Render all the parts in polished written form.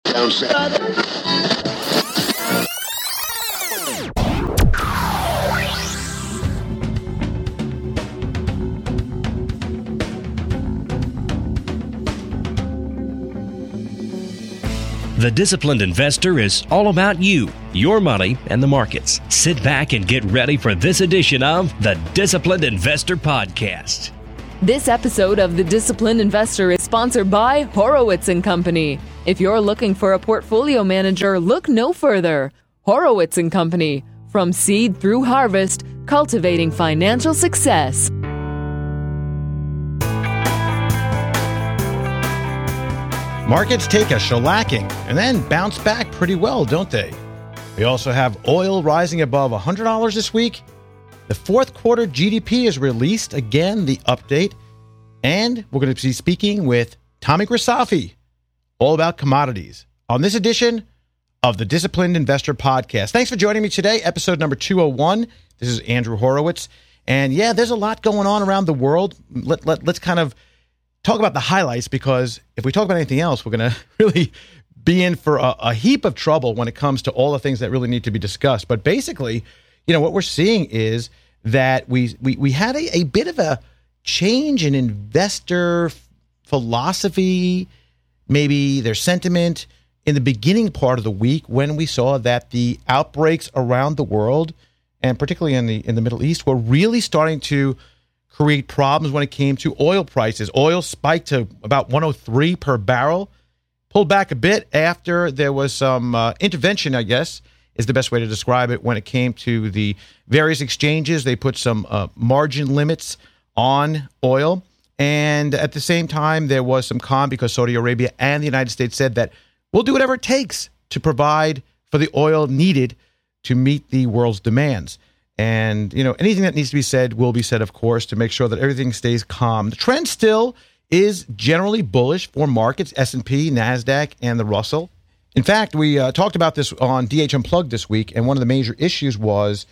Down south. The Disciplined Investor is all about you, your money, and the markets. Sit back and get ready for this edition of the Disciplined Investor Podcast. This episode of The Disciplined Investor is sponsored by Horowitz & Company. If you're looking for a portfolio manager, look no further. Horowitz & Company. From seed through harvest, cultivating financial success. Markets take a shellacking and then bounce back pretty well, don't they? We also have oil rising above $100 this week. The fourth quarter GDP is released, again, the update. And we're going to be speaking with Tommy Grisafi, all about commodities, on this edition of the Disciplined Investor Podcast. Thanks for joining me today, episode number 201. This is Andrew Horowitz. And yeah, there's a lot going on around the world. Let's kind of talk about the highlights, because if we talk about anything else, we're going to really be in for a heap of trouble when it comes to all the things that really need to be discussed. But basically, you know, what we're seeing is that we had a bit of a change in investor philosophy, maybe their sentiment in the beginning part of the week, when we saw that the outbreaks around the world, and particularly in the Middle East, were really starting to create problems when it came to oil prices. Oil spiked to about 103 per barrel, pulled back a bit after there was some intervention, I guess, is the best way to describe it, when it came to the various exchanges. They put some margin limits on oil. And at the same time, there was some calm because Saudi Arabia and the United States said that we'll do whatever it takes to provide for the oil needed to meet the world's demands. And, you know, anything that needs to be said will be said, of course, to make sure that everything stays calm. The trend still is generally bullish for markets, S&P, NASDAQ, and the Russell. In fact, we talked about this on DH Unplugged this week, and one of the major issues was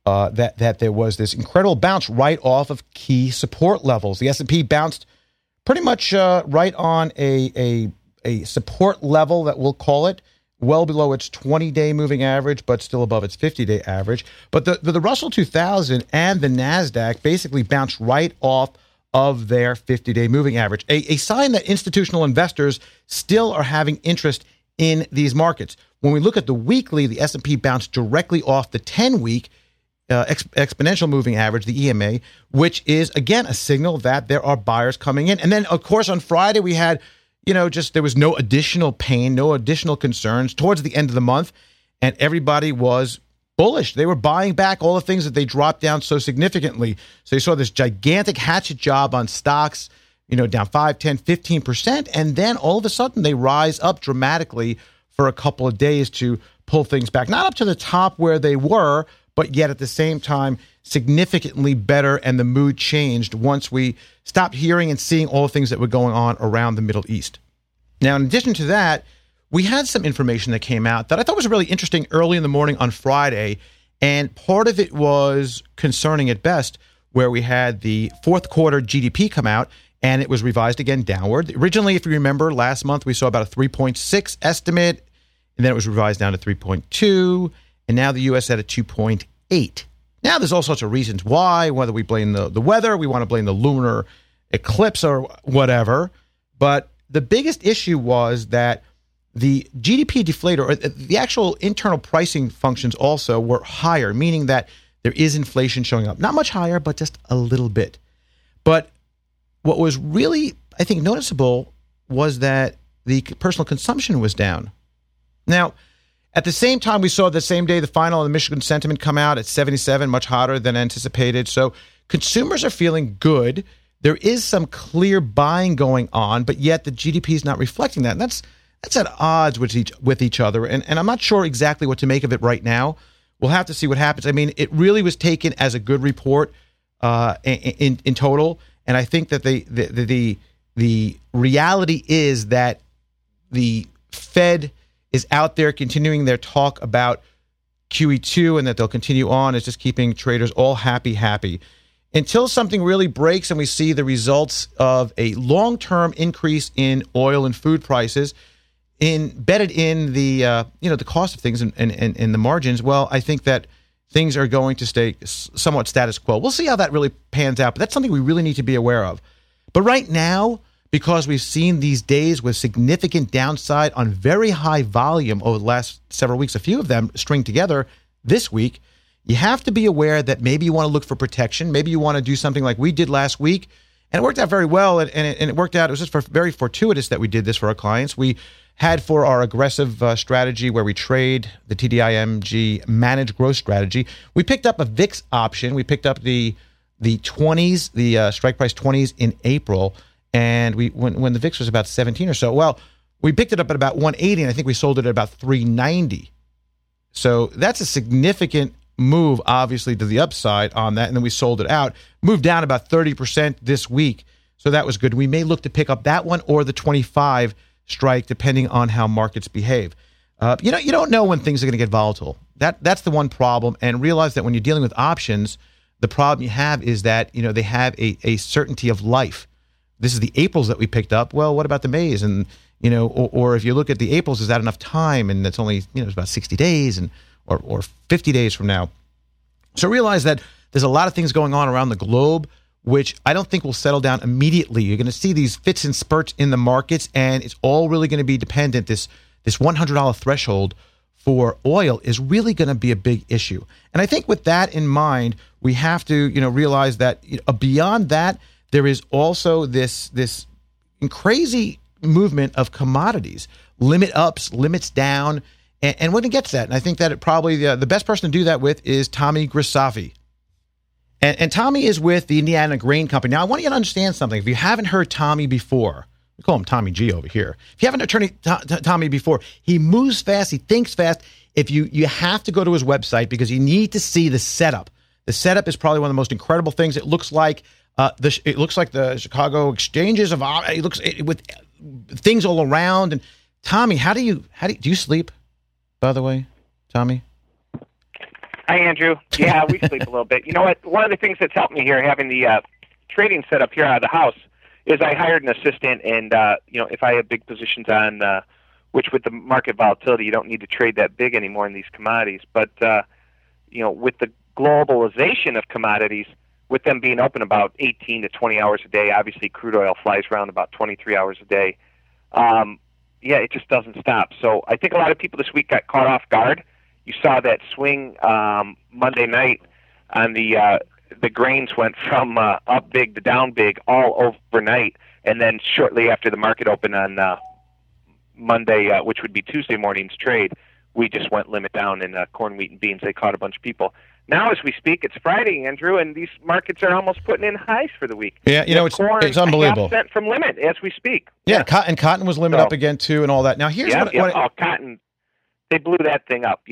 that there was this incredible bounce right off of key support levels. The S&P bounced pretty much right on a support level that we'll call it, well below its 20-day moving average, but still above its 50-day average. But the Russell 2000 and the NASDAQ basically bounced right off of their 50-day moving average, a sign that institutional investors still are having interest in these markets. When we look at the weekly, the S&P bounced directly off the 10-week exponential moving average, the EMA, which is, again, a signal that there are buyers coming in. And then, of course, on Friday, we had, you know, just there was no additional pain, no additional concerns towards the end of the month, and everybody was bullish. They were buying back all the things that they dropped down so significantly. So you saw this gigantic hatchet job on stocks, you know, down 5, 10, 15%, and then all of a sudden they rise up dramatically for a couple of days to pull things back. Not up to the top where they were, but yet at the same time significantly better, and the mood changed once we stopped hearing and seeing all the things that were going on around the Middle East. Now, in addition to that, we had some information that came out that I thought was really interesting early in the morning on Friday, and part of it was concerning at best, where we had the fourth quarter GDP come out, and it was revised again downward. Originally, if you remember, last month we saw about a 3.6 estimate, and then it was revised down to 3.2, and now the U.S. at a 2.8. Now, there's all sorts of reasons why, whether we blame the weather, we want to blame the lunar eclipse or whatever. But the biggest issue was that the GDP deflator, or the actual internal pricing functions also were higher, meaning that there is inflation showing up. Not much higher, but just a little bit. But what was really, I think, noticeable was that the personal consumption was down. Now, at the same time, we saw the same day the final of the Michigan sentiment come out at 77, much hotter than anticipated. So consumers are feeling good. There is some clear buying going on, but yet the GDP is not reflecting that. And that's at odds with each other. And I'm not sure exactly what to make of it right now. We'll have to see what happens. I mean, it really was taken as a good report in total. And I think that the reality is that the Fed is out there continuing their talk about QE2 and that they'll continue on. It's just keeping traders all happy. Until something really breaks and we see the results of a long-term increase in oil and food prices, embedded in the the cost of things and the margins, well, I think that things are going to stay somewhat status quo. We'll see how that really pans out, but that's something we really need to be aware of. But right now, because we've seen these days with significant downside on very high volume over the last several weeks, a few of them string together this week, you have to be aware that maybe you want to look for protection. Maybe you want to do something like we did last week, and it worked out very well, and it worked out. It was just very fortuitous that we did this for our clients. We had for our aggressive strategy where we trade the TDIMG managed growth strategy, we picked up a VIX option. We picked up the 20s, the strike price 20s in April, and when the VIX was about 17 or so, well, we picked it up at about 180, and I think we sold it at about 390. So that's a significant move, obviously, to the upside on that, and then we sold it out. Moved down about 30% this week, so that was good. We may look to pick up that one or the 25 strike, depending on how markets behave. You don't know when things are going to get volatile. That's the one problem, and realize that when you're dealing with options, the problem you have is that they have a certainty of life. This is the Aprils that we picked up. Well, what about the Mays? And or if you look at the Aprils, is that enough time? And it's only it's about 60 days or 50 days from now. So realize that there's a lot of things going on around the globe, which I don't think will settle down immediately. You're going to see these fits and spurts in the markets, and it's all really going to be dependent. This $100 threshold for oil is really going to be a big issue. And I think with that in mind, we have to realize that beyond that, there is also this crazy movement of commodities, limit ups, limits down, and we're going to get to that. And I think that it probably the best person to do that with is Tommy Grisafi. And Tommy is with the Indiana Grain Company. Now, I want you to understand something. If you haven't heard Tommy before, we call him Tommy G over here. If you haven't heard Tommy before, he moves fast, he thinks fast. If you have to go to his website because you need to see the setup. The setup is probably one of the most incredible things. It looks like the Chicago exchanges of with things all around. And Tommy, how do you sleep? By the way, Tommy. Hi, Andrew. Yeah, we sleep a little bit. You know what? One of the things that's helped me here, having the trading set up here out of the house, is I hired an assistant, and if I have big positions on, which with the market volatility, you don't need to trade that big anymore in these commodities. But with the globalization of commodities, with them being open about 18 to 20 hours a day, obviously crude oil flies around about 23 hours a day. It just doesn't stop. So I think a lot of people this week got caught off guard. You saw that swing Monday night on the grains went from up big to down big all overnight, and then shortly after the market opened on Monday, which would be Tuesday morning's trade, we just went limit down in corn, wheat, and beans. They caught a bunch of people. Now, as we speak, it's Friday, Andrew, and these markets are almost putting in highs for the week. Yeah, it's unbelievable. Half cent from limit as we speak. Yeah, cotton was limit up again too, and all that. Now, here's cotton. They blew that thing up.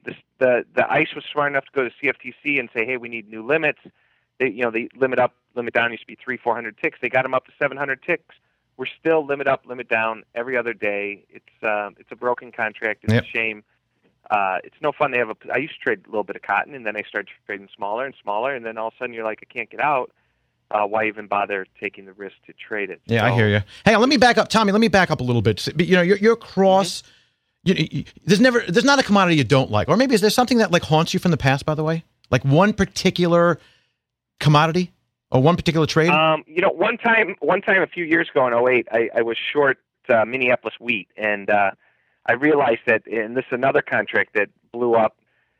The ICE was smart enough to go to CFTC and say, hey, we need new limits. They limit up, limit down used to be 300-400 ticks. They got them up to 700 ticks. We're still limit up, limit down every other day. It's a broken contract. It's a shame. It's no fun. I used to trade a little bit of cotton, and then I started trading smaller and smaller, and then all of a sudden you're like, I can't get out. Why even bother taking the risk to trade it? Yeah, I hear you. Hang on, let me back up, Tommy. Let me back up a little bit. You're cross. Mm-hmm. There's not a commodity you don't like, or maybe is there something that like haunts you from the past? By the way, like one particular commodity or one particular trade. One time a few years ago in 2008, I was short Minneapolis wheat, and I realized that, and this is another contract that blew up,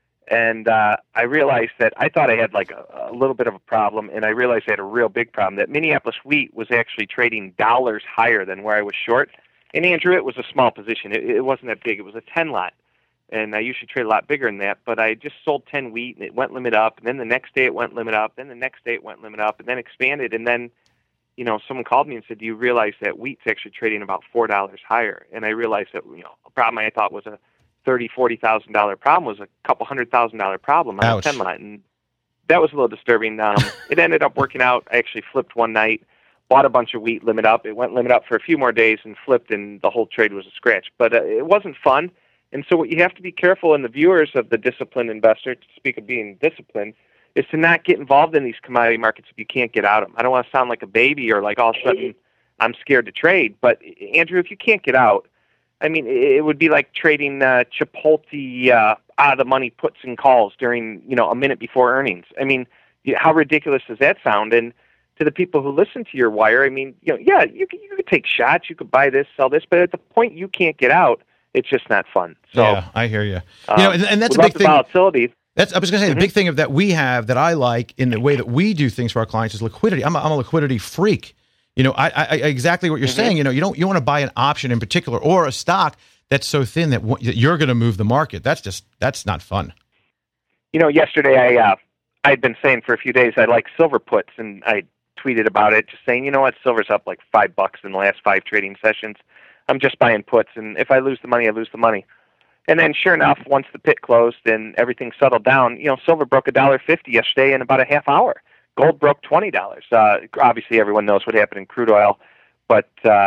and I realized that I thought I had like a little bit of a problem, and I realized I had a real big problem. That Minneapolis wheat was actually trading dollars higher than where I was short. And Andrew, it was a small position. It wasn't that big. It was a 10 lot. And I usually trade a lot bigger than that. But I just sold 10 wheat, and it went limit up. And then the next day it went limit up. Then the next day it went limit up, and then expanded. And then, someone called me and said, do you realize that wheat's actually trading about $4 higher? And I realized that, a problem I thought was a $30,000-$40,000 problem was a couple $100,000 problem on a 10 lot. And that was a little disturbing. It ended up working out. I actually flipped one night. Bought a bunch of wheat, limit up. It went limit up for a few more days and flipped, and the whole trade was a scratch. But it wasn't fun. And so what you have to be careful, and the viewers of the disciplined investor, to speak of being disciplined, is to not get involved in these commodity markets if you can't get out of them. I don't want to sound like a baby or like all of a sudden I'm scared to trade. But, Andrew, if you can't get out, I mean, it would be like trading Chipotle out of the money puts and calls during, a minute before earnings. I mean, how ridiculous does that sound? And to the people who listen to your wire, I mean, you could take shots, you could buy this, sell this, but at the point you can't get out, it's just not fun. So yeah, I hear you. And that's a big thing. Volatility. I was going to say, the big thing that we have that I like in the way that we do things for our clients is liquidity. I'm a liquidity freak. I exactly what you're saying. You want to buy an option in particular or a stock that's so thin that you're going to move the market. That's not fun. Yesterday I'd been saying for a few days I like silver puts, and I tweeted about it, just saying, silver's up like $5 in the last 5 trading sessions. I'm just buying puts, and if I lose the money, I lose the money. And then, sure enough, once the pit closed and everything settled down, silver broke $1.50 yesterday in about a half hour. Gold broke $20. Obviously, everyone knows what happened in crude oil, but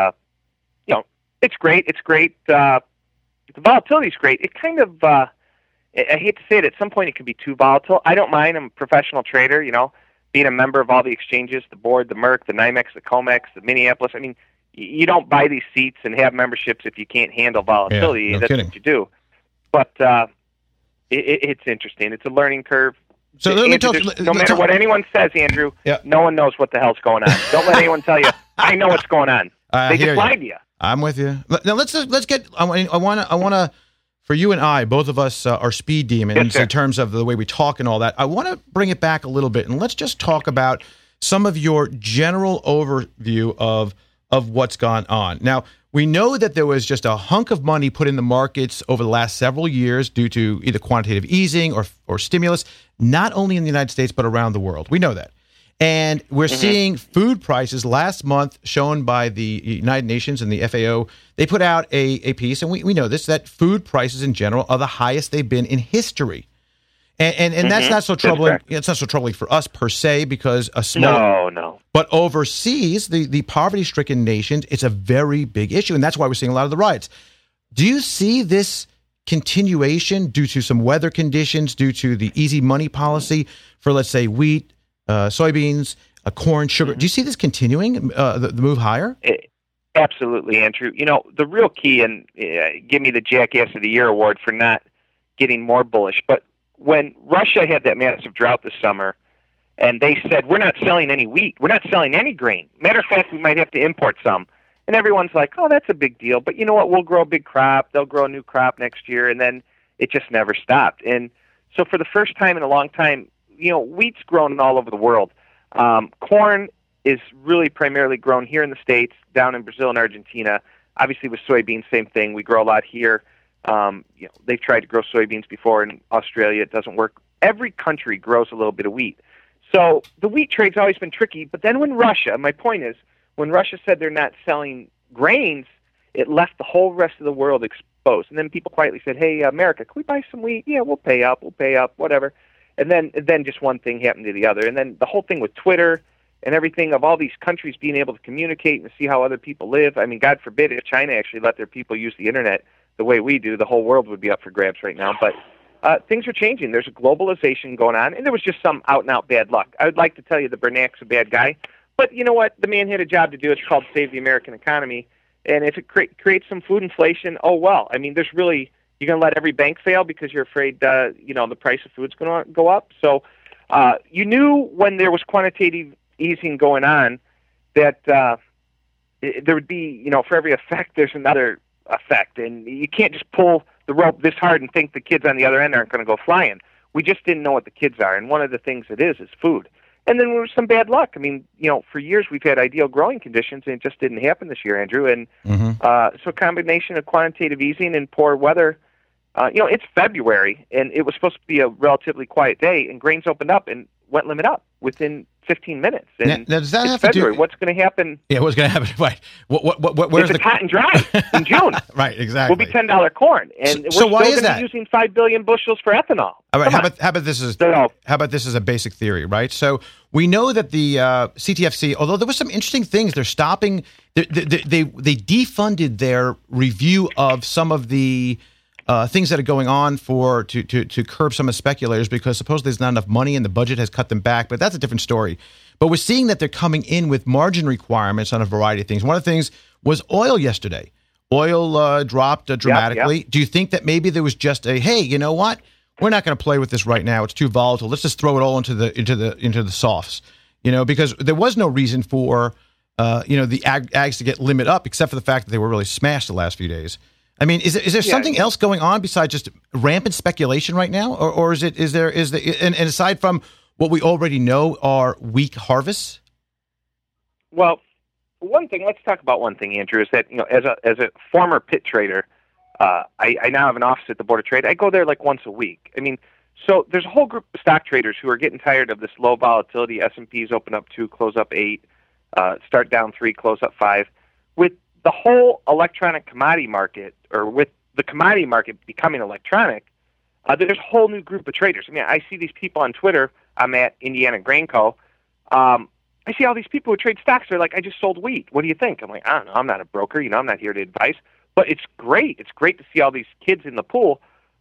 it's great. It's great. The volatility is great. It kind of, I hate to say it, at some point it can be too volatile. I don't mind. I'm a professional trader. Being a member of all the exchanges, the board, the Merck, the NYMEX, the COMEX, the Minneapolis. I mean, you don't buy these seats and have memberships if you can't handle volatility. Yeah, no That's kidding. what you do. But it's interesting. It's a learning curve. So no matter what anyone says, Andrew, no one knows what the hell's going on. Don't let anyone tell you, I know what's going on. They just lied to you. I'm with you. Now let's get. I want to. For you and I, both of us are speed demons in terms of the way we talk and all that. I want to bring it back a little bit, and let's just talk about some of your general overview of what's gone on. Now, we know that there was just a hunk of money put in the markets over the last several years due to either quantitative easing or stimulus, not only in the United States, but around the world. We know that. And we're seeing food prices last month shown by the United Nations and the FAO. They put out a piece, and we know this, that food prices in general are the highest they've been in history. And that's not so troubling. It's not so troubling for us per se because a small. No. But overseas, the poverty-stricken nations, it's a very big issue, and that's why we're seeing a lot of the riots. Do you see this continuation due to some weather conditions, due to the easy money policy for, let's say, wheat, soybeans, corn, sugar? Do you see this continuing, the move higher? Absolutely, Andrew. The real key, and give me the Jackass of the Year award for not getting more bullish, but when Russia had that massive drought this summer, and they said, we're not selling any wheat, we're not selling any grain. Matter of fact, we might have to import some. And everyone's like, oh, that's a big deal. But you know what? We'll grow a big crop. They'll grow a new crop next year. And then it just never stopped. And so for the first time in a long time, wheat's grown all over the world. Corn is really primarily grown here in the States, down in Brazil and Argentina. Obviously with soybeans, same thing. We grow a lot here. They've tried to grow soybeans before in Australia. It doesn't work. Every country grows a little bit of wheat. So the wheat trade's always been tricky. But then when Russia said they're not selling grains, it left the whole rest of the world exposed. And then people quietly said, hey, America, can we buy some wheat? Yeah, we'll pay up, whatever. And then just one thing happened to the other. And then the whole thing with Twitter and everything of all these countries being able to communicate and see how other people live. I mean, God forbid if China actually let their people use the internet the way we do, the whole world would be up for grabs right now. But things are changing. There's a globalization going on, and there was just some out-and-out bad luck. I would like to tell you that Bernanke's a bad guy, but you know what? The man had a job to do. It's called save the American economy, and if it creates some food inflation, oh well. I mean, you're going to let every bank fail because you're afraid, the price of food's going to go up. So you knew when there was quantitative easing going on that there would be, for every effect, there's another effect, and you can't just pull the rope this hard and think the kids on the other end aren't going to go flying. We just didn't know what the kids are, and one of the things it is food. And then there was some bad luck. I mean, for years we've had ideal growing conditions, and it just didn't happen this year, Andrew. And so a combination of quantitative easing and poor weather. It's February, and it was supposed to be a relatively quiet day, and grains opened up and went limit up within 15 minutes. And now, does that have February. to do? What's going to happen? Yeah, what's going to happen? Right. Where's it's hot and dry in June. Right, exactly. Will be $10 corn, and we're still going to be using 5 billion bushels for ethanol. All right. How about this is a basic theory, right? So we know that the CTFC, although there were some interesting things, they're stopping. They defunded their review of some of the things that are going on to curb some of the speculators because supposedly there's not enough money and the budget has cut them back, but that's a different story. But we're seeing that they're coming in with margin requirements on a variety of things. One of the things was oil yesterday. Oil dropped dramatically. Yep. Do you think that maybe there was just a, hey, you know what? We're not going to play with this right now. It's too volatile. Let's just throw it all into the softs. Because there was no reason for the ags to get limit up, except for the fact that they were really smashed the last few days. I mean, is there something else going on besides just rampant speculation right now, or is there and aside from what we already know are weak harvests? Well, let's talk about one thing, Andrew, is that, as a former pit trader, I now have an office at the Board of Trade. I go there like once a week. I mean, so there's a whole group of stock traders who are getting tired of this low volatility. S&Ps open up 2, close up 8, start down 3, close up 5. With the whole electronic commodity market, or with the commodity market becoming electronic, there's a whole new group of traders. I mean, I see these people on Twitter. I'm at Indiana Grain Co. I see all these people who trade stocks. They're like, I just sold wheat. What do you think? I'm like, I don't know. I'm not a broker. I'm not here to advise. But it's great. It's great to see all these kids in the pool.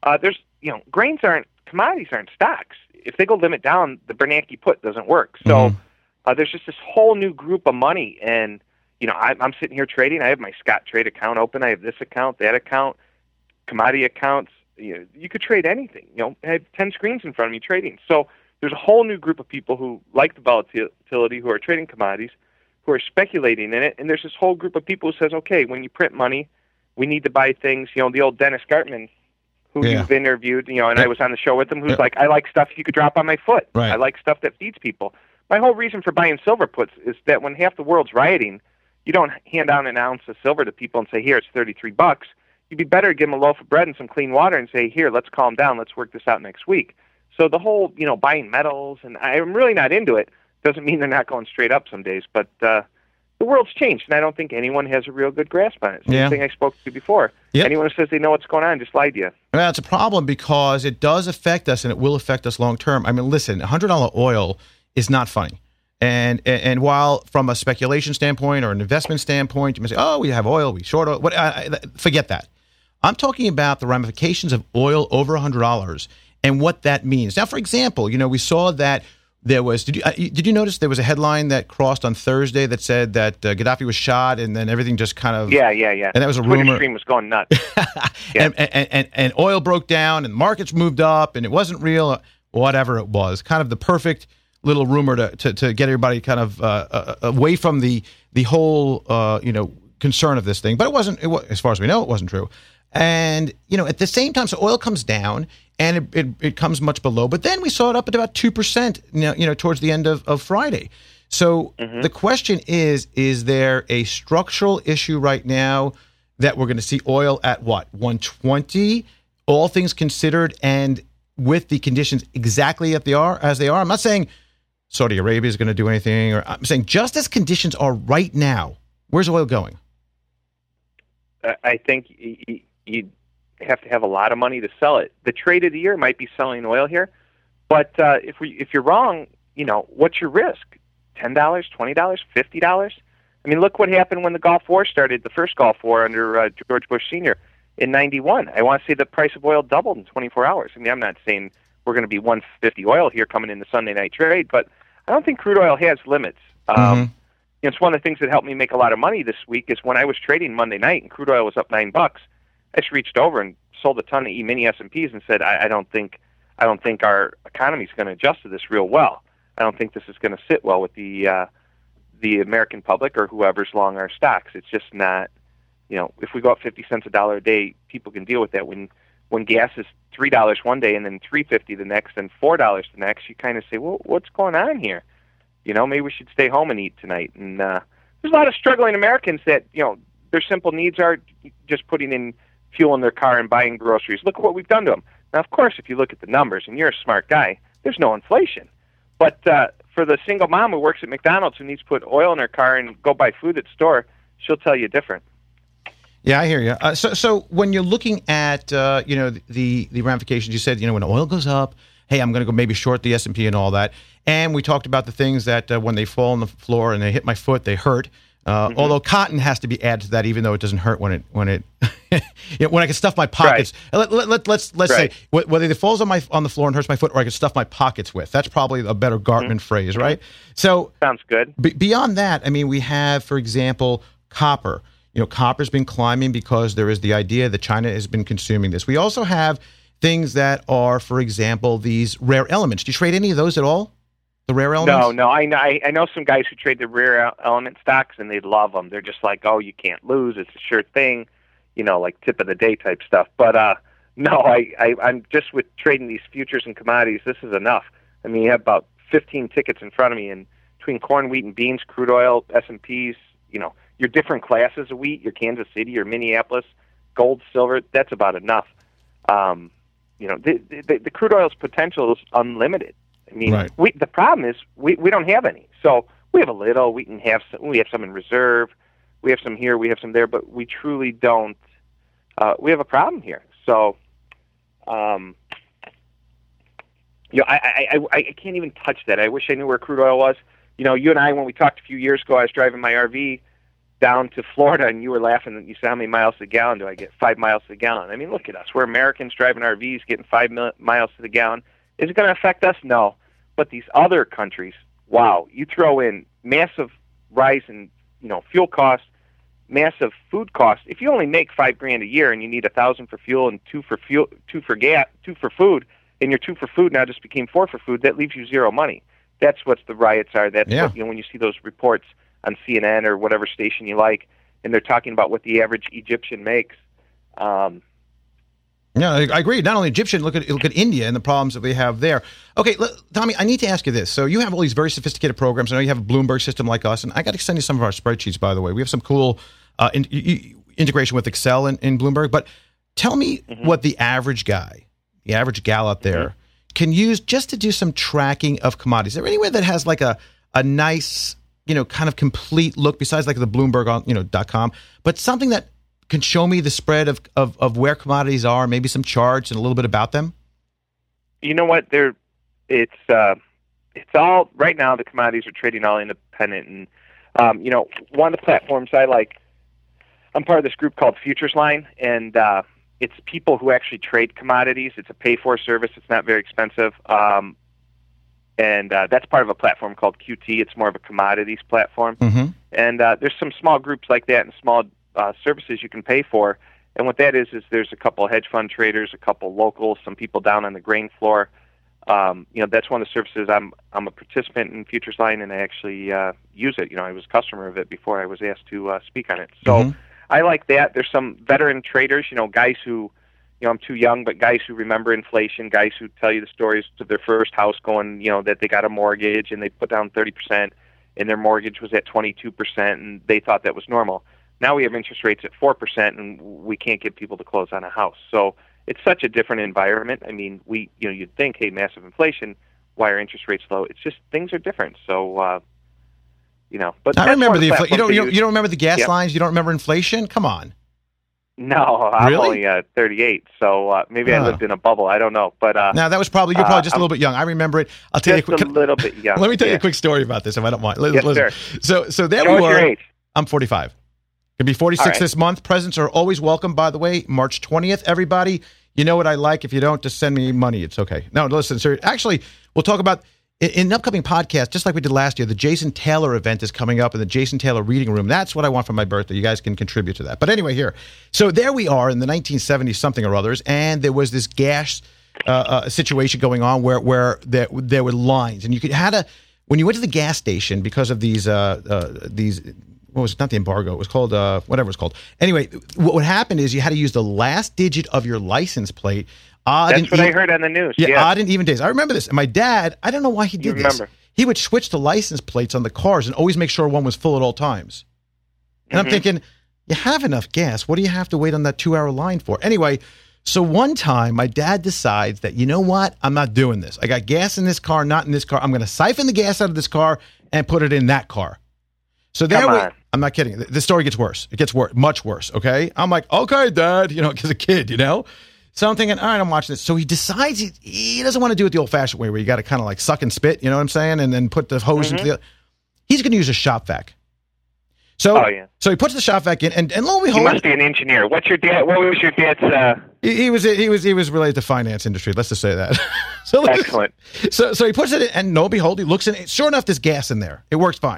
Commodities aren't stocks. If they go limit down, the Bernanke put doesn't work. So there's just this whole new group of money. And, I'm sitting here trading. I have my Scott Trade account open. I have this account, that account, commodity accounts. You could trade anything. I have 10 screens in front of me trading. So there's a whole new group of people who like the volatility, who are trading commodities, who are speculating in it. And there's this whole group of people who says, okay, when you print money, we need to buy things. The old Dennis Gartman, who you've interviewed, and I was on the show with him, who's like, I like stuff you could drop on my foot. Right. I like stuff that feeds people. My whole reason for buying silver puts is that when half the world's rioting, you don't hand out an ounce of silver to people and say, here, it's $33. You'd be better to give them a loaf of bread and some clean water and say, here, let's calm down. Let's work this out next week. So the whole, buying metals, and I'm really not into it. Doesn't mean they're not going straight up some days, but the world's changed, and I don't think anyone has a real good grasp on it. Same thing I spoke to before. Yep. Anyone who says they know what's going on just lied to you. Well, it's a problem because it does affect us, and it will affect us long term. I mean, listen, $100 oil is not funny. And while from a speculation standpoint or an investment standpoint, you may say, oh, we have oil, we short oil. Forget that. I'm talking about the ramifications of oil over $100 and what that means. Now, for example, we saw that there was, did you notice there was a headline that crossed on Thursday that said that Gaddafi was shot, and then everything just kind of... Yeah. And that was a Twitter rumor. stream was going nuts. Yeah. and oil broke down, and markets moved up, and it wasn't real, whatever it was. Kind of the perfect little rumor to get everybody kind of away from the whole concern of this thing. But it wasn't, as far as we know, it wasn't true. And at the same time, so oil comes down and it comes much below. But then we saw it up at about 2%, towards the end of Friday. So the question is there a structural issue right now that we're going to see oil at what, 120, all things considered, and with the conditions exactly as they are? I'm not saying Saudi Arabia is going to do anything, or I'm saying just as conditions are right now, where's oil going? I think you have to have a lot of money to sell it. The trade of the year might be selling oil here, but if you're wrong, what's your risk? $10, $20, $50? I mean, look what happened when the Gulf War started, the first Gulf War under George Bush Sr. in 91. I want to say the price of oil doubled in 24 hours. I mean, I'm not saying we're going to be 150 oil here coming in the Sunday night trade, but I don't think crude oil has limits. It's one of the things that helped me make a lot of money this week is when I was trading Monday night and crude oil was up $9, I just reached over and sold a ton of E-mini S&Ps and said, I don't think our economy is going to adjust to this real well. I don't think this is going to sit well with the American public or whoever's long our stocks. It's just not, if we go up 50 cents a dollar a day, people can deal with that. When gas is $3 one day and then $3.50 the next and $4 the next, you kind of say, well, what's going on here? Maybe we should stay home and eat tonight. And there's a lot of struggling Americans that, their simple needs are just putting in fuel in their car and buying groceries. Look what we've done to them. Now, of course, if you look at the numbers, and you're a smart guy, there's no inflation. But for the single mom who works at McDonald's who needs to put oil in her car and go buy food at the store, she'll tell you different. Yeah, I hear you. So when you're looking at the ramifications, you said when oil goes up, hey, I'm going to go maybe short the S&P and all that. And we talked about the things that when they fall on the floor and they hit my foot, they hurt. Although cotton has to be added to that, even though it doesn't hurt when it when I can stuff my pockets. Right. Let's say whether it falls on the floor and hurts my foot, or I can stuff my pockets with. That's probably a better Gartman phrase, right? So sounds good. Beyond that, I mean, we have, for example, copper. Copper's been climbing because there is the idea that China has been consuming this. We also have things that are, for example, these rare elements. Do you trade any of those at all? The rare elements? No. I know some guys who trade the rare element stocks, and they love them. They're just like, oh, you can't lose. It's a sure thing, like tip of the day type stuff. But no, I'm just with trading these futures and commodities. This is enough. I mean, you have about 15 tickets in front of me, and between corn, wheat, and beans, crude oil, S&Ps, your different classes of wheat, your Kansas City, your Minneapolis, gold, silver, that's about enough. The crude oil's potential is unlimited. I mean, right. The problem is we don't have any. So we have a little. We have some in reserve. We have some here. We have some there. But we truly don't. We have a problem here. So, I can't even touch that. I wish I knew where crude oil was. You and I, when we talked a few years ago, I was driving my RV down to Florida, and you were laughing that you said, how many miles to the gallon do I get? 5 miles to the gallon. I mean, look at us. We're Americans driving RVs, getting 5 miles to the gallon. Is it going to affect us? No. But these other countries, wow, you throw in massive rise in, fuel costs, massive food costs. If you only make $5,000 a year and you need $1,000 for fuel and $2 for food, and your $2 for food now just became $4 for food, that leaves you zero money. That's what the riots are. That's what, when you see those reports on CNN or whatever station you like, and they're talking about what the average Egyptian makes. Yeah, I agree. Not only Egyptian, look at India and the problems that we have there. Okay, Tommy, I need to ask you this. So you have all these very sophisticated programs. I know you have a Bloomberg system like us, and I got to send you some of our spreadsheets, by the way. We have some cool integration with Excel in Bloomberg. But tell me what the average guy, the average gal out there, can use just to do some tracking of commodities. Is there any way that has like a nice, kind of complete look besides like the Bloomberg on, .com, but something that can show me the spread of where commodities are, maybe some charts and a little bit about them? You know what? It's all right now. The commodities are trading all independent, and one of the platforms I like. I'm part of this group called Futures Line, and it's people who actually trade commodities. It's a pay-for service. It's not very expensive, and that's part of a platform called QT. It's more of a commodities platform, and there's some small groups like that and small services you can pay for. And what that is there's a couple hedge fund traders, a couple locals, some people down on the grain floor. That's one of the services. I'm a participant in Futures Line, and I actually use it. I was a customer of it before I was asked to speak on it. So I like that. There's some veteran traders, guys who, I'm too young, but guys who remember inflation, guys who tell you the stories of their first house going, that they got a mortgage and they put down 30% and their mortgage was at 22% and they thought that was normal. Now we have interest rates at 4% and we can't get people to close on a house. So it's such a different environment. I mean, you'd think, hey, massive inflation, why are interest rates low? It's just things are different. So, but I remember the inflation. You don't remember the gas lines? You don't remember inflation? Come on. No, I'm really? only 38, so maybe I lived in a bubble. I don't know, but now that was probably you're probably just a little bit young. I remember it. I'll tell you a little bit young. Let me tell you a quick story about this, if I don't mind. Sure. So there we were. Your age? I'm 45. Gonna be 46 this month. Presents are always welcome, by the way. March 20th, everybody. You know what I like. If you don't, just send me money. It's okay. No, listen, sir. Actually, we'll talk about. In an upcoming podcast, just like we did last year, the Jason Taylor event is coming up in the Jason Taylor Reading Room. That's what I want for my birthday. You guys can contribute to that. But anyway, here. So there we are in the 1970s something or others, and there was this gas situation going on where there were lines. And when you went to the gas station because of these what was it? Not the embargo. It was called, whatever it's called. Anyway, what happened is you had to use the last digit of your license plate. That's what I heard on the news. Yeah, odd and even days. I remember this. And my dad, I don't know why he did this. He would switch the license plates on the cars and always make sure one was full at all times. And I'm thinking, you have enough gas. What do you have to wait on that 2-hour line for? Anyway, so one time my dad decides that, you know what? I'm not doing this. I got gas in this car, not in this car. I'm going to siphon the gas out of this car and put it in that car. So there I'm not kidding. The story gets worse. It gets worse, much worse, okay? I'm like, okay, Dad, as a kid, So I'm thinking, all right, I'm watching this. So he decides he doesn't want to do it the old-fashioned way where you got to kind of like suck and spit, you know what I'm saying, and then put the hose into the. He's going to use a shop vac. So he puts the shop vac in, and lo and behold, he must be an engineer. What was your dad's? He was related to finance industry. Let's just say that. Excellent. So he puts it in, and lo and behold, he looks in. Sure enough, there's gas in there. It works fine.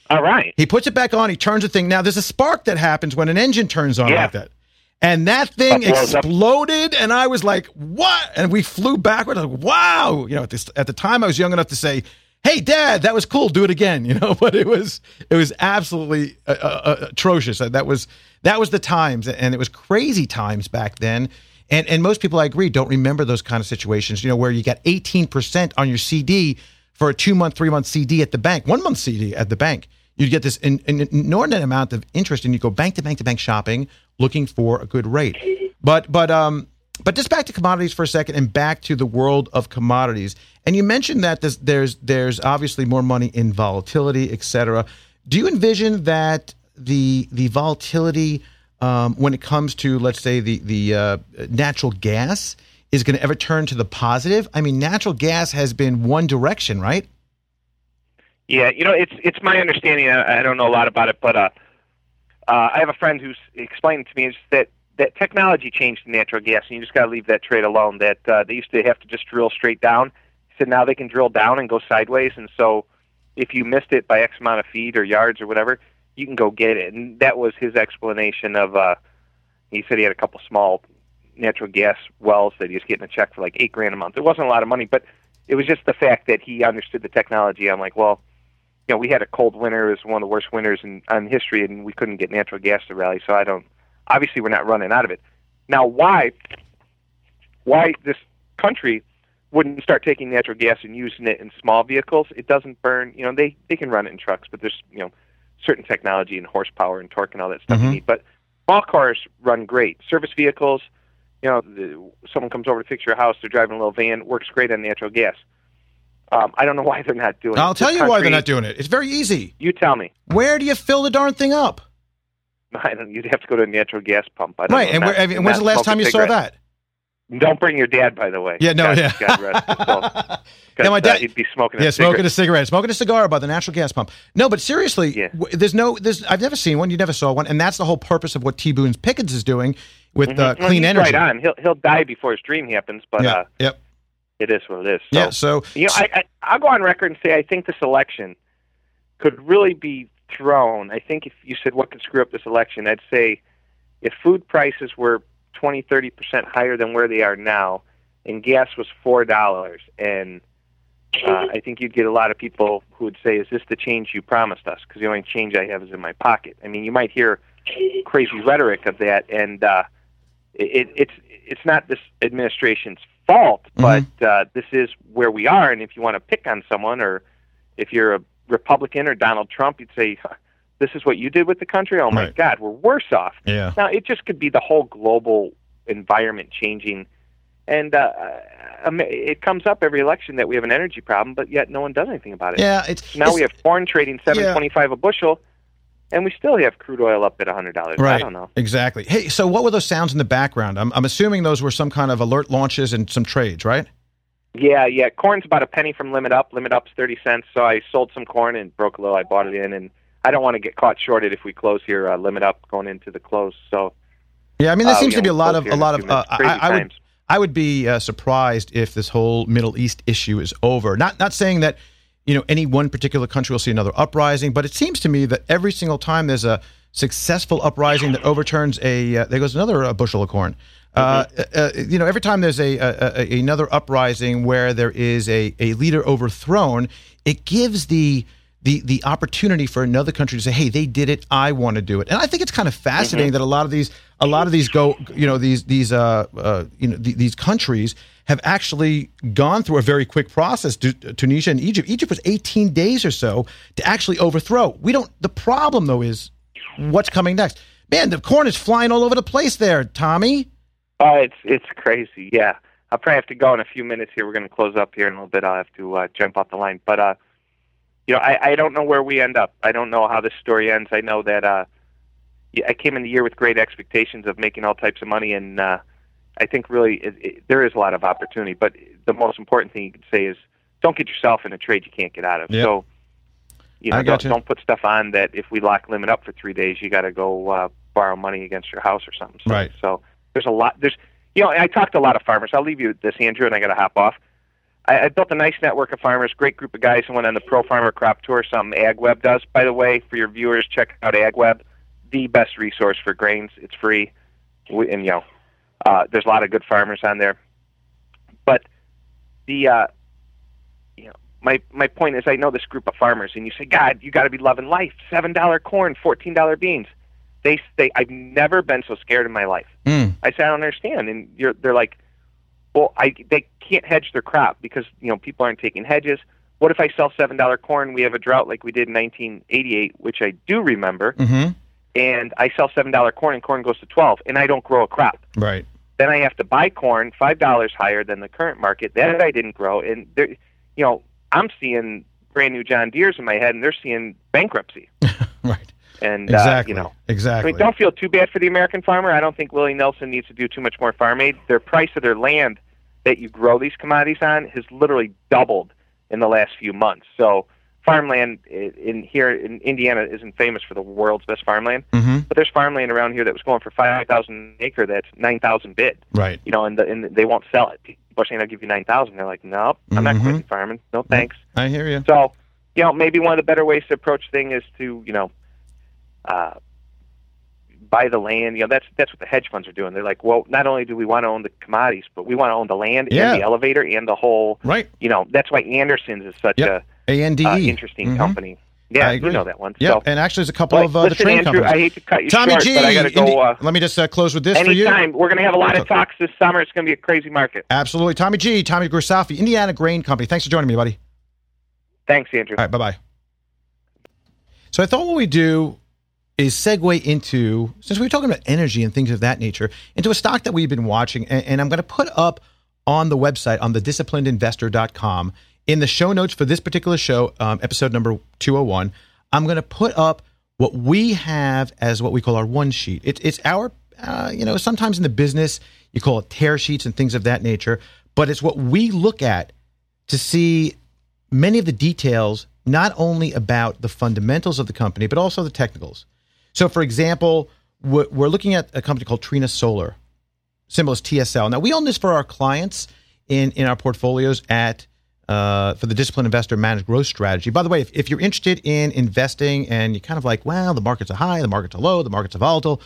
All right. He puts it back on. He turns the thing. Now, there's a spark that happens when an engine turns on like that. And that thing exploded, and I was like, what? And we flew backward. Like, wow. You know, at the time, I was young enough to say, hey, Dad, that was cool. Do it again. You know, but it was absolutely atrocious. That was the times, and it was crazy times back then. And most people, I agree, don't remember those kind of situations, you know, where you got 18% on your CD for a 2-month, 3-month CD at the bank, 1-month CD at the bank. You'd get this an inordinate amount of interest, and you go bank to bank to bank shopping, looking for a good rate. But just back to commodities for a second, and back to the world of commodities. And you mentioned that there's obviously more money in volatility, et cetera. Do you envision that the volatility when it comes to, let's say, the natural gas is going to ever turn to the positive? I mean, natural gas has been one direction, right? Yeah, you know, it's my understanding. I don't know a lot about it, but I have a friend who's explained to me is that technology changed in natural gas, and you just got to leave that trade alone. That they used to have to just drill straight down. He said now they can drill down and go sideways, and so if you missed it by X amount of feet or yards or whatever, you can go get it. And that was his explanation of. He said he had a couple small natural gas wells that he was getting a check for like $8,000 a month. It wasn't a lot of money, but it was just the fact that he understood the technology. I'm like, well, you know, we had a cold winter. It was one of the worst winters in history, and we couldn't get natural gas to rally. So obviously we're not running out of it. Now, why this country wouldn't start taking natural gas and using it in small vehicles? It doesn't burn. You know, they can run it in trucks, but there's, you know, certain technology and horsepower and torque and all that stuff you need. But small cars run great. Service vehicles, you know, someone comes over to fix your house, they're driving a little van, works great on natural gas. I don't know why they're not doing it. I'll tell you why they're not doing it. It's very easy. You tell me. Where do you fill the darn thing up? You'd have to go to a natural gas pump. Right, and when's the last time you saw that? Don't bring your dad, by the way. Yeah, no, yeah. God rest his soul. Yeah, my dad, he'd be smoking smoking a cigar by the natural gas pump. No, but seriously, I've never seen one. You never saw one, and that's the whole purpose of what T. Boone Pickens is doing with clean energy. Right on. He'll die before his dream happens, but it is what it is. So, you know, I'll go on record and say I think this election could really be thrown. I think if you said what could screw up this election, I'd say if food prices were 20-30% higher than where they are now, and gas was $4, and I think you'd get a lot of people who would say, is this the change you promised us? Because the only change I have is in my pocket. I mean, you might hear crazy rhetoric of that, and it's not this administration's fault, but this is where we are, and if you want to pick on someone, or if you're a Republican or Donald Trump, you'd say, this is what you did with the country? Oh, my God, we're worse off. Yeah. Now, it just could be the whole global environment changing. And it comes up every election that we have an energy problem, but yet no one does anything about it. Yeah, we have corn trading $7.25 a bushel, and we still have crude oil up at $100. Right. I don't know. Exactly. Hey, so what were those sounds in the background? I'm assuming those were some kind of alert launches and some trades, right? Yeah. Corn's about a penny from Limit Up. Limit Up's 30 cents, so I sold some corn and broke a little. I bought it in, and I don't want to get caught shorted if we close here. Limit Up going into the close. So yeah, I mean, there seems to be a lot of. I would be surprised if this whole Middle East issue is over. Not saying that, you know, any one particular country will see another uprising, but it seems to me that every single time there's a successful uprising that overturns there goes another bushel of corn. You know, every time there's another uprising where there is a leader overthrown, it gives the opportunity for another country to say, "Hey, they did it. I want to do it." And I think it's kind of fascinating that a lot of these go, you know, these countries have actually gone through a very quick process. Tunisia and Egypt. Egypt was 18 days or so to actually overthrow. The problem though is what's coming next. Man, the corn is flying all over the place there, Tommy. Oh, it's crazy. Yeah, I'll probably have to go in a few minutes here. We're going to close up here in a little bit. I'll have to jump off the line, but. You know, I don't know where we end up. I don't know how this story ends. I know that I came in the year with great expectations of making all types of money, and I think really there is a lot of opportunity. But the most important thing you can say is don't get yourself in a trade you can't get out of. Yep. So, you know, don't put stuff on that if we lock Limit Up for 3 days, you got to go borrow money against your house or something. So, right. So there's a lot. You know, I talked to a lot of farmers. I'll leave you with this, Andrew, and I got to hop off. I built a nice network of farmers, great group of guys who went on the Pro Farmer Crop Tour, something AgWeb does. By the way, for your viewers, check out AgWeb, the best resource for grains. It's free, and there's a lot of good farmers on there. But my point is, I know this group of farmers, and you say, God, you got to be loving life. $7 corn, $14 beans. I've never been so scared in my life. I said, I don't understand, and they're like, well, they can't hedge their crop because people aren't taking hedges. What if I sell $7 corn? We have a drought like we did in 1988, which I do remember, and I sell $7 corn, and corn goes to $12, and I don't grow a crop. Right. Then I have to buy corn $5 higher than the current market that I didn't grow, and I'm seeing brand new John Deeres in my head, and they're seeing bankruptcy. Right. And exactly. I mean, don't feel too bad for the American farmer. I don't think Willie Nelson needs to do too much more farm aid. Their price of their land that you grow these commodities on has literally doubled in the last few months. So farmland here in Indiana isn't famous for the world's best farmland, but there's farmland around here that was going for $5,000 an acre that's $9,000 bid. Right. And they won't sell it. People are saying, I'll give you $9,000. They're like, nope, I'm not quitting farming. No thanks. I hear you. So, maybe one of the better ways to approach things is to, buy the land. That's what the hedge funds are doing. They're like, well, not only do we want to own the commodities, but we want to own the land and the elevator and the whole. Right. That's why Anderson's is such a interesting company. Yeah, you know that one. Yeah, so, and actually, there's a couple of the train Andrew, companies. I hate to cut you Tommy short, G, but I got to go. Let me just close with this anytime. for you. We're going to have a lot of talks this summer. It's going to be a crazy market. Absolutely. Tommy Grisafi, Indiana Grain Company. Thanks for joining me, buddy. Thanks, Andrew. All right, bye-bye. So I thought what we do is segue into, since we were talking about energy and things of that nature, into a stock that we've been watching, and I'm going to put up on the website, on thedisciplinedinvestor.com, in the show notes for this particular show, episode number 201, I'm going to put up what we have as what we call our one sheet. It's our, sometimes in the business, you call it tear sheets and things of that nature, but it's what we look at to see many of the details, not only about the fundamentals of the company, but also the technicals. So, for example, we're looking at a company called Trina Solar, symbol is TSL. Now, we own this for our clients in our portfolios for the Disciplined Investor Managed Growth Strategy. By the way, if you're interested in investing and you're kind of like, well, the markets are high, the markets are low, the markets are volatile,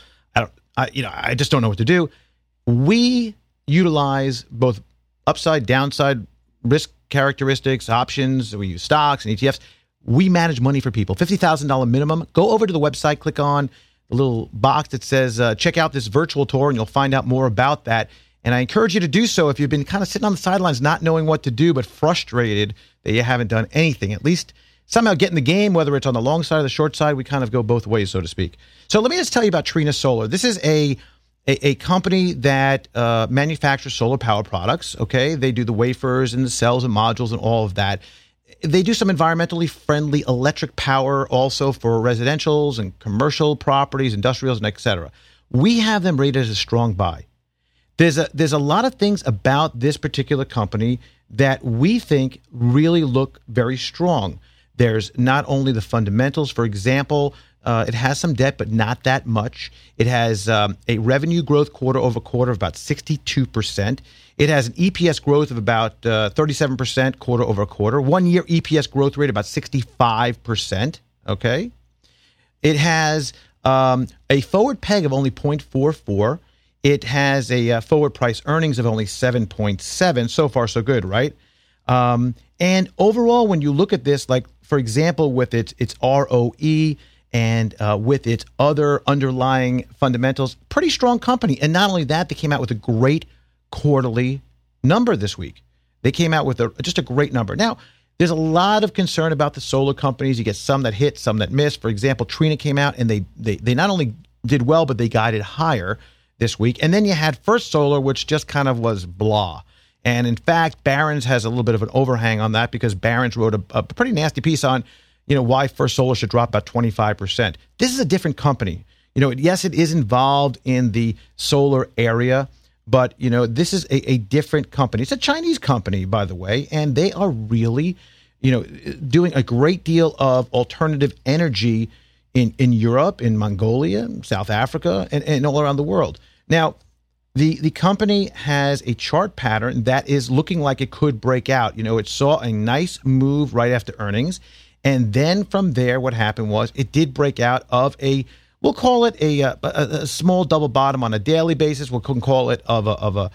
I just don't know what to do. We utilize both upside, downside risk characteristics, options. We use stocks and ETFs. We manage money for people. $50,000 minimum. Go over to the website, click on the little box that says, check out this virtual tour, and you'll find out more about that. And I encourage you to do so if you've been kind of sitting on the sidelines, not knowing what to do, but frustrated that you haven't done anything. At least somehow get in the game, whether it's on the long side or the short side. We kind of go both ways, so to speak. So let me just tell you about Trina Solar. This is a company that manufactures solar power products, okay? They do the wafers and the cells and modules and all of that. They do some environmentally friendly electric power also for residentials and commercial properties, industrials, and et cetera. We have them rated as a strong buy. There's a lot of things about this particular company that we think really look very strong. There's not only the fundamentals. For example, it has some debt, but not that much. It has a revenue growth quarter over quarter of about 62%. It has an EPS growth of about 37% quarter over quarter. 1 year EPS growth rate about 65%. Okay. It has a forward PEG of only 0.44. It has a forward price earnings of only 7.7. So far, so good, right? And overall, when you look at this, like, for example, with its ROE and with its other underlying fundamentals, pretty strong company. And not only that, they came out with a great quarterly number this week. They came out with just a great number. Now, there's a lot of concern about the solar companies. You get some that hit, some that miss. For example, Trina came out and they not only did well, but they guided higher this week. And then you had First Solar, which just kind of was blah. And in fact, Barron's has a little bit of an overhang on that because Barron's wrote a pretty nasty piece on, why First Solar should drop about 25%. This is a different company. Yes, it is involved in the solar area, but, this is a different company. It's a Chinese company, by the way, and they are really, doing a great deal of alternative energy in Europe, in Mongolia, South Africa, and all around the world. Now, The company has a chart pattern that is looking like it could break out. It saw a nice move right after earnings. And then from there, what happened was it did break out of we'll call it a small double bottom on a daily basis. We can call it of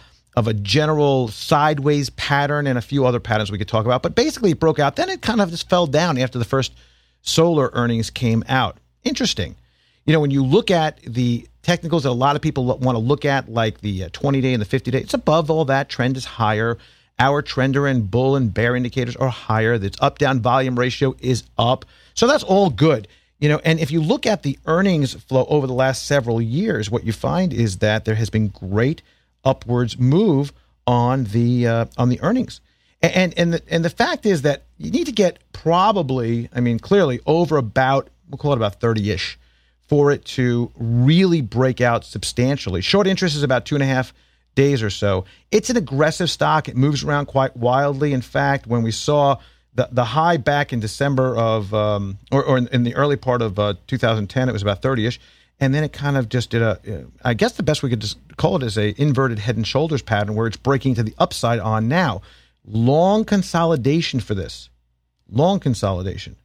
a general sideways pattern and a few other patterns we could talk about. But basically it broke out. Then it kind of just fell down after the first solar earnings came out. Interesting. When you look at the technicals that a lot of people want to look at, like the 20-day and the 50-day, it's above all that. Trend is higher. Our trender and bull and bear indicators are higher. Its up-down volume ratio is up. So that's all good. And if you look at the earnings flow over the last several years, what you find is that there has been great upwards move on the earnings. And the fact is that you need to get probably, clearly over about, we'll call it about 30-ish, for it to really break out substantially. Short interest is about 2.5 days or so. It's an aggressive stock. It moves around quite wildly. In fact, when we saw the high back in December of, or in the early part of 2010, it was about 30-ish. And then it kind of just did I guess the best we could just call it is a inverted head and shoulders pattern where it's breaking to the upside on now. Long consolidation for this. Long consolidation.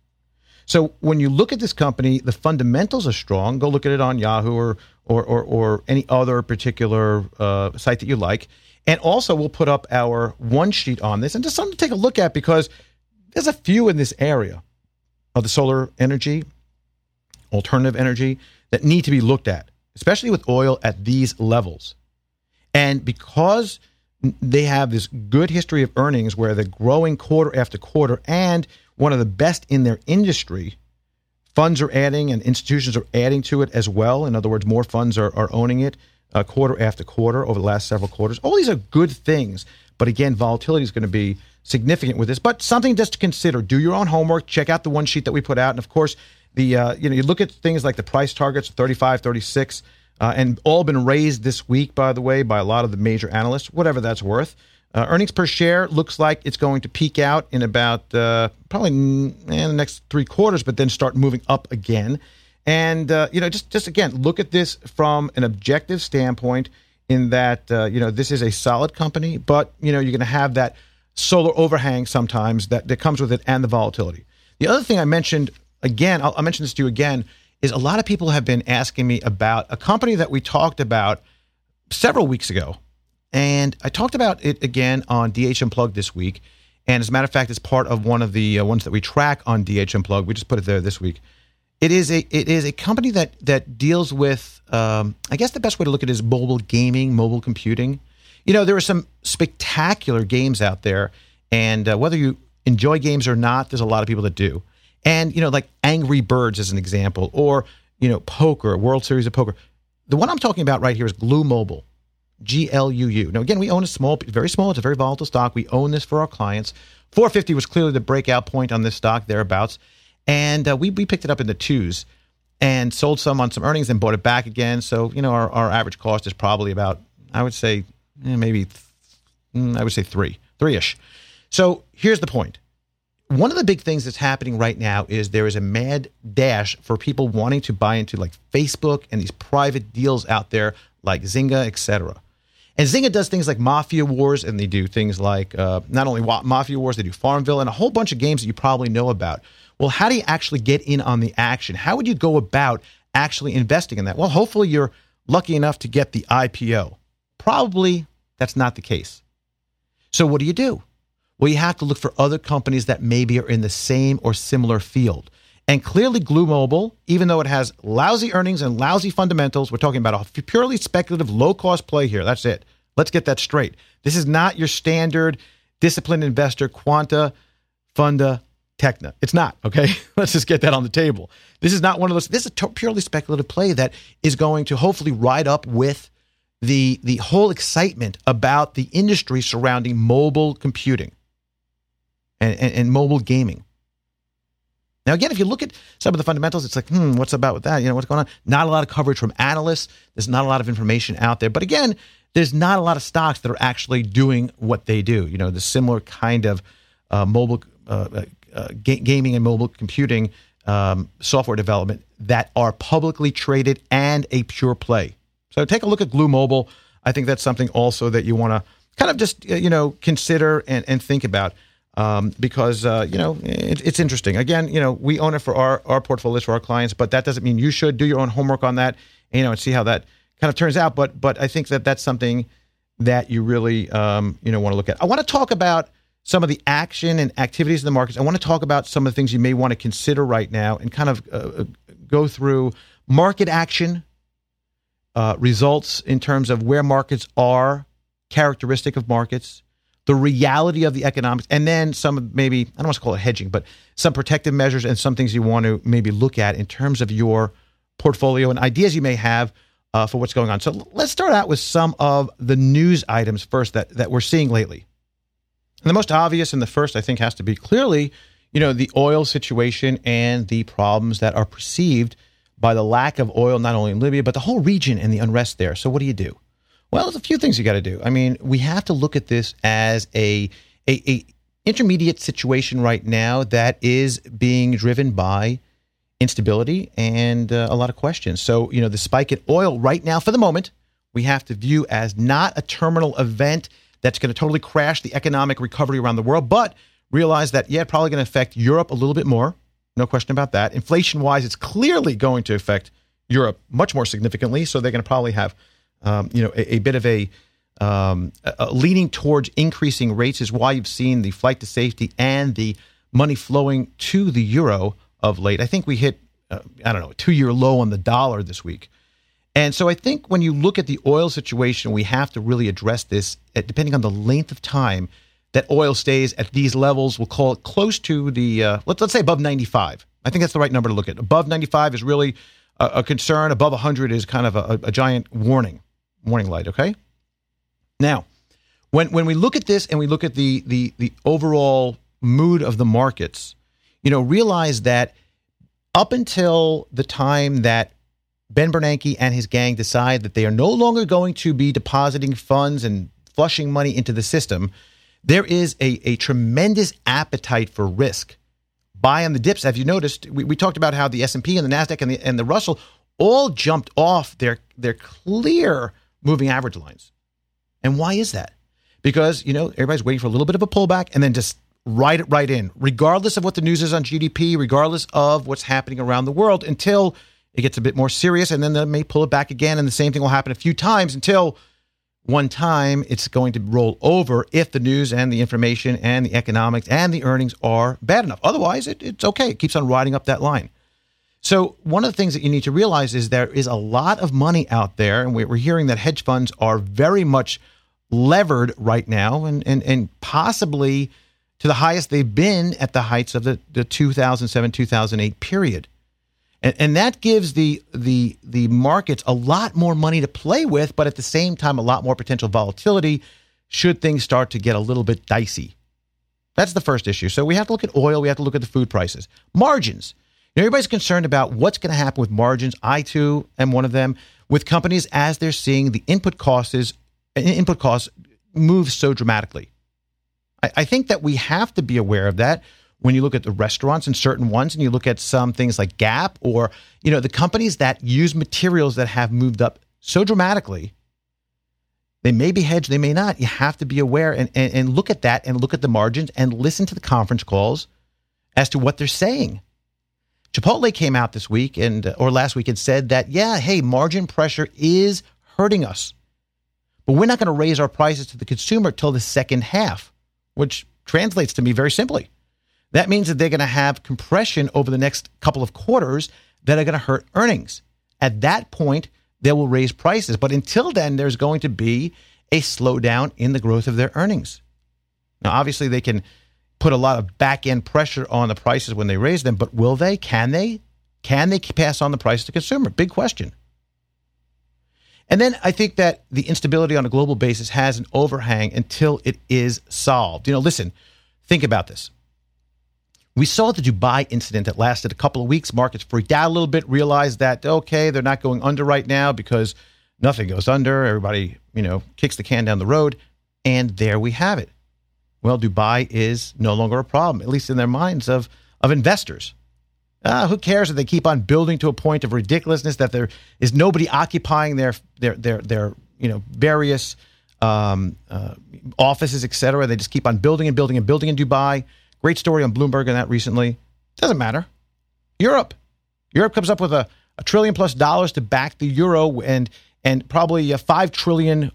So when you look at this company, the fundamentals are strong. Go look at it on Yahoo or any other particular site that you like. And also we'll put up our one sheet on this and just something to take a look at because there's a few in this area of the solar energy, alternative energy, that need to be looked at, especially with oil at these levels. And because they have this good history of earnings where they're growing quarter after quarter and one of the best in their industry, funds are adding and institutions are adding to it as well. In other words, more funds are owning it quarter after quarter over the last several quarters. All these are good things. But again, volatility is going to be significant with this. But something just to consider. Do your own homework. Check out the one sheet that we put out. And of course, you look at things like the price targets, 35, 36, and all been raised this week, by the way, by a lot of the major analysts, whatever that's worth. Earnings per share looks like it's going to peak out in about probably in the next 3 quarters, but then start moving up again. And, just again, look at this from an objective standpoint in that, this is a solid company, but, you're going to have that solar overhang sometimes that comes with it and the volatility. The other thing I mentioned, again, I'll mention this to you again, is a lot of people have been asking me about a company that we talked about several weeks ago. And I talked about it again on DH Unplugged this week. And as a matter of fact, it's part of one of the ones that we track on DH Unplugged. We just put it there this week. It is a company that deals with, I guess the best way to look at it is mobile gaming, mobile computing. There are some spectacular games out there. And whether you enjoy games or not, there's a lot of people that do. And, like Angry Birds as an example, or, poker, World Series of Poker. The one I'm talking about right here is Glue Mobile. GLUU. Now, again, we own very small, it's a very volatile stock. We own this for our clients. 450 was clearly the breakout point on this stock, thereabouts. And we picked it up in the 2s and sold some on some earnings and bought it back again. So, our average cost is probably about, I would say, three-ish. So here's the point. One of the big things that's happening right now is there is a mad dash for people wanting to buy into like Facebook and these private deals out there like Zynga, etc. And Zynga does things like Mafia Wars, and they do things like not only Mafia Wars, they do Farmville and a whole bunch of games that you probably know about. Well, how do you actually get in on the action? How would you go about actually investing in that? Well, hopefully you're lucky enough to get the IPO. Probably that's not the case. So what do? Well, you have to look for other companies that maybe are in the same or similar field. And clearly Glue Mobile, even though it has lousy earnings and lousy fundamentals, we're talking about a purely speculative, low-cost play here. That's it. Let's get that straight. This is not your standard disciplined investor, Quanta, Funda, Techna. It's not, okay? Let's just get that on the table. This is not one of those. This is a purely speculative play that is going to hopefully ride up with the whole excitement about the industry surrounding mobile computing and mobile gaming. Now, again, if you look at some of the fundamentals, it's like, what's about with that? What's going on? Not a lot of coverage from analysts. There's not a lot of information out there. But again, there's not a lot of stocks that are actually doing what they do. The similar kind of mobile gaming and mobile computing software development that are publicly traded and a pure play. So take a look at Glue Mobile. I think that's something also that you want to kind of just, consider and think about because, it's interesting. Again, we own it for our portfolios, for our clients, but that doesn't mean you should do your own homework on that, and see how that kind of turns out. But I think that that's something that you really, want to look at. I want to talk about some of the action and activities in the markets. I want to talk about some of the things you may want to consider right now and kind of go through market action, results in terms of where markets are, characteristic of markets, the reality of the economics, and then some maybe, I don't want to call it hedging, but some protective measures and some things you want to maybe look at in terms of your portfolio and ideas you may have for what's going on. So let's start out with some of the news items first that we're seeing lately. And the most obvious and the first, I think, has to be clearly, the oil situation and the problems that are perceived by the lack of oil, not only in Libya, but the whole region and the unrest there. So what do? Well, there's a few things you got to do. I mean, we have to look at this as a intermediate situation right now that is being driven by instability and a lot of questions. So, the spike in oil right now, for the moment, we have to view as not a terminal event that's going to totally crash the economic recovery around the world, but realize that, it's probably going to affect Europe a little bit more. No question about that. Inflation-wise, it's clearly going to affect Europe much more significantly, so they're going to probably have a bit of a leaning towards increasing rates is why you've seen the flight to safety and the money flowing to the euro of late. I think we hit, a 2-year low on the dollar this week. And so I think when you look at the oil situation, we have to really address this, depending on the length of time that oil stays at these levels. We'll call it close to the, let's say above 95. I think that's the right number to look at. Above 95 is really a concern. Above 100 is kind of a giant warning light, okay? Now, when we look at this and we look at the overall mood of the markets, realize that up until the time that Ben Bernanke and his gang decide that they are no longer going to be depositing funds and flushing money into the system, there is a tremendous appetite for risk. Buy on the dips. Have you noticed? We talked about how the S&P and the NASDAQ and the Russell all jumped off their clear moving average lines. And why is that? Because, everybody's waiting for a little bit of a pullback and then just ride it right in, regardless of what the news is on GDP, regardless of what's happening around the world, until it gets a bit more serious, and then they may pull it back again, and the same thing will happen a few times until one time it's going to roll over if the news and the information and the economics and the earnings are bad enough. Otherwise, it's okay. It keeps on riding up that line. So one of the things that you need to realize is there is a lot of money out there, and we're hearing that hedge funds are very much levered right now and possibly to the highest they've been at the heights of the 2007-2008 period. And that gives the markets a lot more money to play with, but at the same time, a lot more potential volatility should things start to get a little bit dicey. That's the first issue. So we have to look at oil. We have to look at the food prices. Margins. Everybody's concerned about what's going to happen with margins. I, too, am one of them, with companies as they're seeing the input costs move so dramatically. I think that we have to be aware of that. When you look at the restaurants and certain ones, and you look at some things like Gap or, the companies that use materials that have moved up so dramatically, they may be hedged, they may not. You have to be aware and look at that and look at the margins and listen to the conference calls as to what they're saying. Chipotle came out this week or last week and said that, margin pressure is hurting us, but we're not going to raise our prices to the consumer till the second half, which translates to me very simply. That means that they're going to have compression over the next couple of quarters that are going to hurt earnings. At that point, they will raise prices. But until then, there's going to be a slowdown in the growth of their earnings. Now, obviously, they can put a lot of back-end pressure on the prices when they raise them, but will they? Can they? Can they pass on the price to consumer? Big question. And then I think that the instability on a global basis has an overhang until it is solved. Listen, think about this. We saw the Dubai incident that lasted a couple of weeks. Markets freaked out a little bit, realized that, okay, they're not going under right now because nothing goes under. Everybody, kicks the can down the road. And there we have it. Well, Dubai is no longer a problem, at least in their minds of investors. Who cares if they keep on building to a point of ridiculousness that there is nobody occupying their various offices, et cetera. They just keep on building and building and building in Dubai. Great story on Bloomberg on that recently. Doesn't matter. Europe comes up with $1 trillion plus to back the euro and probably $5 trillion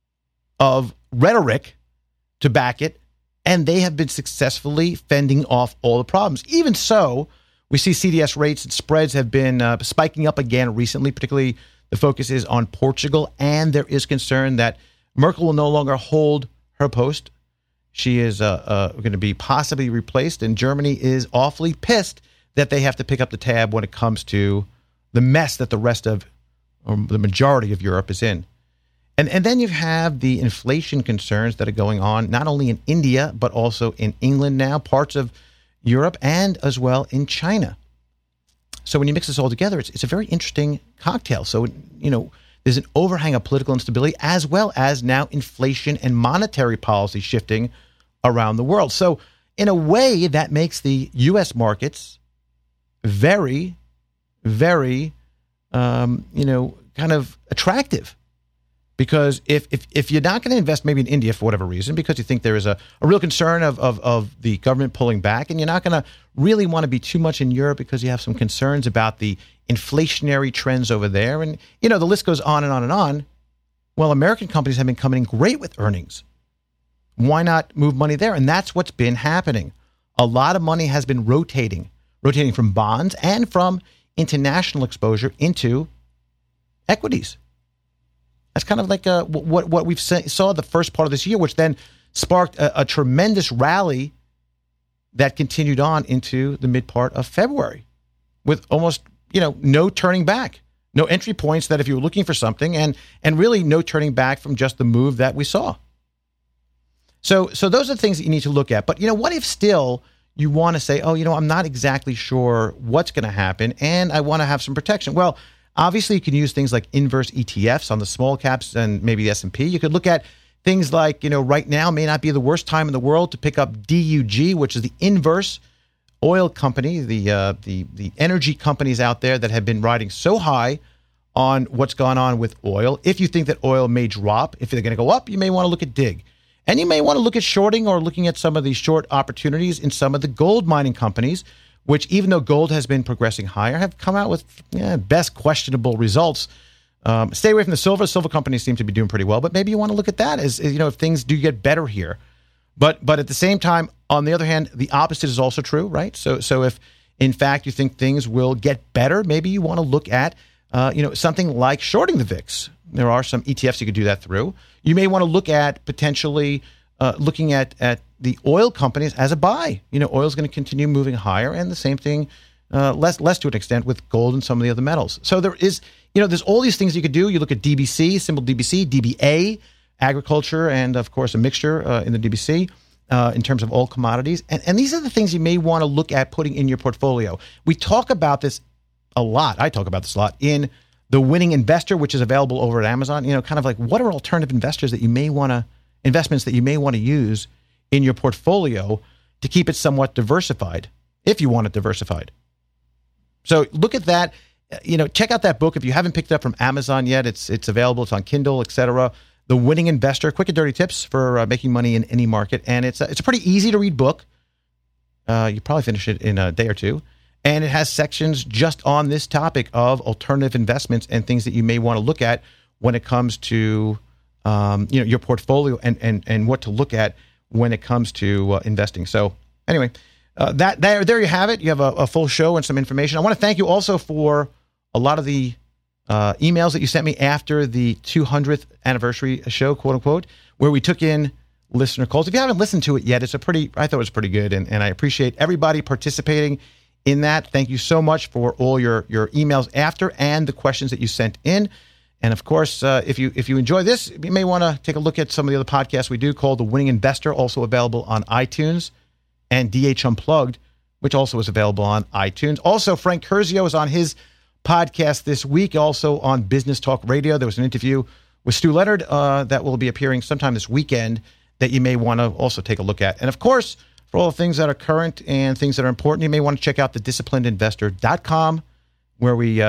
of rhetoric to back it. And they have been successfully fending off all the problems. Even so, we see CDS rates and spreads have been spiking up again recently, particularly the focus is on Portugal. And there is concern that Merkel will no longer hold her post. She is going to be possibly replaced, and Germany is awfully pissed that they have to pick up the tab when it comes to the mess that the rest of, or the majority of Europe is in. And then you have the inflation concerns that are going on, not only in India, but also in England now, parts of Europe, and as well in China. So when you mix this all together, it's a very interesting cocktail. So, there's an overhang of political instability as well as now inflation and monetary policy shifting around the world. So in a way, that makes the U.S. markets very, very, kind of attractive. Because if you're not going to invest maybe in India for whatever reason, because you think there is a real concern of the government pulling back, and you're not going to really want to be too much in Europe because you have some concerns about the inflationary trends over there. And, the list goes on and on and on. Well, American companies have been coming in great with earnings. Why not move money there? And that's what's been happening. A lot of money has been rotating from bonds and from international exposure into equities. That's kind of like what we've saw the first part of this year, which then sparked a tremendous rally that continued on into the mid part of February with almost, no turning back, no entry points that if you were looking for something, and really no turning back from just the move that we saw. So those are the things that you need to look at. But, what if still you want to say, I'm not exactly sure what's going to happen and I want to have some protection? Well, obviously, you can use things like inverse ETFs on the small caps and maybe the S&P. You could look at things like, right now may not be the worst time in the world to pick up DUG, which is the inverse oil company, the energy companies out there that have been riding so high on what's gone on with oil. If you think that oil may drop, if they're going to go up, you may want to look at DIG. And you may want to look at shorting or looking at some of the short opportunities in some of the gold mining companies, which even though gold has been progressing higher, have come out with best questionable results. Stay away from the silver. Silver companies seem to be doing pretty well, but maybe you want to look at that as if things do get better here. But at the same time, on the other hand, the opposite is also true, right? So if in fact you think things will get better, maybe you want to look at something like shorting the VIX. There are some ETFs you could do that through. You may want to look at potentially looking at the oil companies as a buy. Oil is going to continue moving higher, and the same thing, less to an extent, with gold and some of the other metals. So there is, there's all these things you could do. You look at DBC, symbol DBC, DBA, agriculture, and of course a mixture in the DBC in terms of all commodities. And these are the things you may want to look at putting in your portfolio. We talk about this a lot. I talk about this a lot in The Winning Investor, which is available over at Amazon. Kind of like what are alternative investments that you may want to use in your portfolio to keep it somewhat diversified, if you want it diversified. So look at that. Check out that book if you haven't picked it up from Amazon yet. It's available. It's on Kindle, etc. The Winning Investor: Quick and Dirty Tips for Making Money in Any Market. And it's a pretty easy to read book. You probably finish it in a day or two. And it has sections just on this topic of alternative investments and things that you may want to look at when it comes to your portfolio and what to look at when it comes to investing. So anyway, there you have it. You have a full show and some information. I want to thank you also for a lot of the emails that you sent me after the 200th anniversary show, quote unquote, where we took in listener calls. If you haven't listened to it yet, I thought it was pretty good, and I appreciate everybody participating in that. Thank you so much for all your emails after and the questions that you sent in. And of course, if you enjoy this, you may want to take a look at some of the other podcasts we do called The Winning Investor, also available on iTunes, and DH Unplugged, which also is available on iTunes. Also, Frank Curzio is on his podcast this week, also on Business Talk Radio. There was an interview with Stu Leonard that will be appearing sometime this weekend that you may want to also take a look at. And of course, for all the things that are current and things that are important, you may want to check out thedisciplinedinvestor.com, where we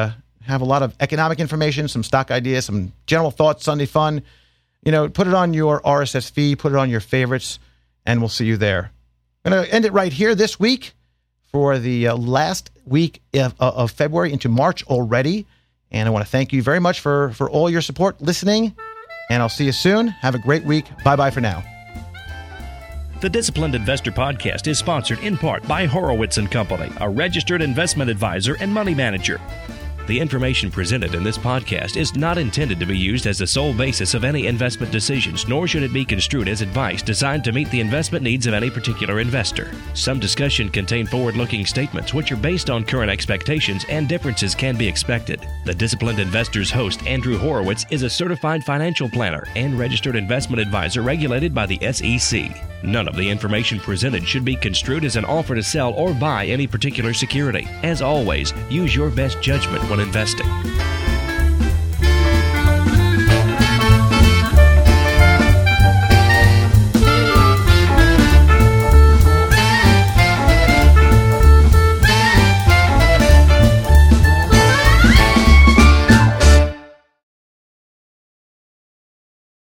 have a lot of economic information, some stock ideas, some general thoughts, Sunday fun. Put it on your RSS feed, put it on your favorites, and we'll see you there. I'm going to end it right here this week for the last week of February into March already. And I want to thank you very much for all your support, listening, and I'll see you soon. Have a great week. Bye-bye for now. The Disciplined Investor Podcast is sponsored in part by Horowitz & Company, a registered investment advisor and money manager. The information presented in this podcast is not intended to be used as the sole basis of any investment decisions, nor should it be construed as advice designed to meet the investment needs of any particular investor. Some discussion contain forward-looking statements which are based on current expectations, and differences can be expected. The Disciplined Investor's host, Andrew Horowitz, is a certified financial planner and registered investment advisor regulated by the SEC. None of the information presented should be construed as an offer to sell or buy any particular security. As always, use your best judgment when investing.